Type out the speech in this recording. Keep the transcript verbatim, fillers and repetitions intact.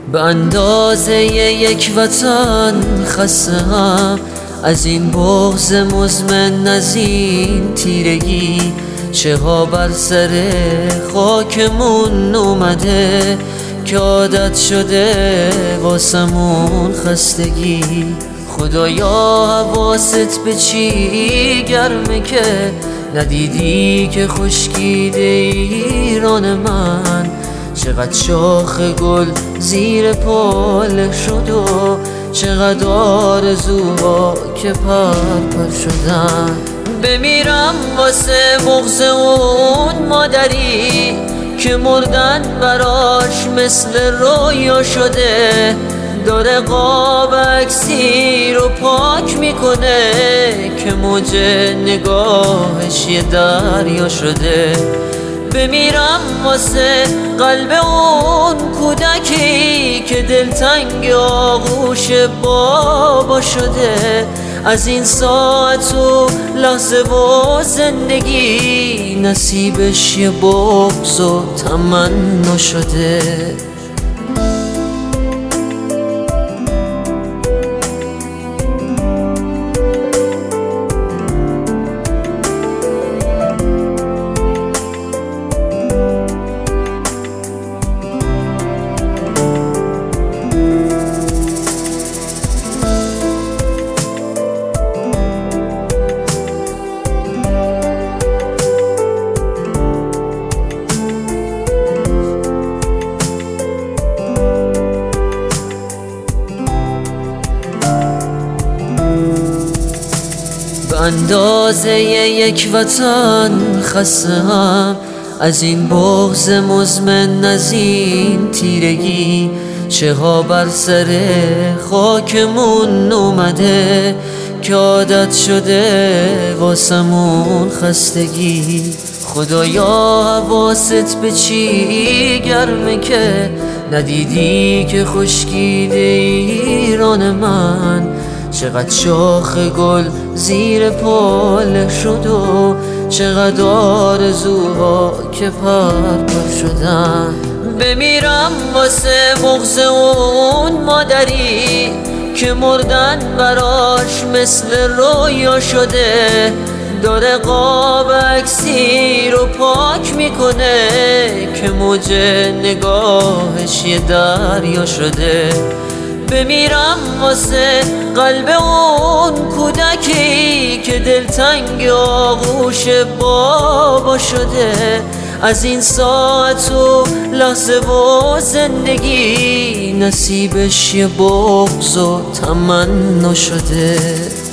به اندازه یک وطن خسته‌ام از این بغض مزمن، از این تیرگی. چه ها بر سر خاکمون اومده که عادت شده واسمون خستگی. خدایا حواست به چی گرمه که ندیدی که خشکیده ایران من. چقدر شاخ گل زیر پل شد و چقدر آرزوها که پرپر شدن. بمیرم واسه بغض اون مادری که مردن براش مثل رویا شده. داره قاب عکسی رو پاک میکنه که موج نگاهش یه دریا شده. بمیرم واسه قلب اون کودکی که دلتنگ آغوش بابا شده. از این ساعت و لحظه و زندگی نصیبش یه بغض و تمنا شده. به اندازه یک وطن خسته‌ام از این بغض مزمن، از این تیرگی. چه ها بر سر خاکمون اومده که عادت شده واسمون خستگی. خدایا حواست به چی گرمه که ندیدی که خشکیده ایران من. چقدر شاخ گل زیر پل شد و چقدر آرزوها که پرپر شدن. بمیرم واسه بغض اون مادری که مردن براش مثل رویا شده. داره قاب عکسی رو پاک میکنه که موج نگاهش یه دریا شده. بمیرم واسه قلب اون کودکی که دلتنگ آغوش بابا شده. از این ساعت و لحظه و زندگی نصیبش یه بغض و تمنا شده.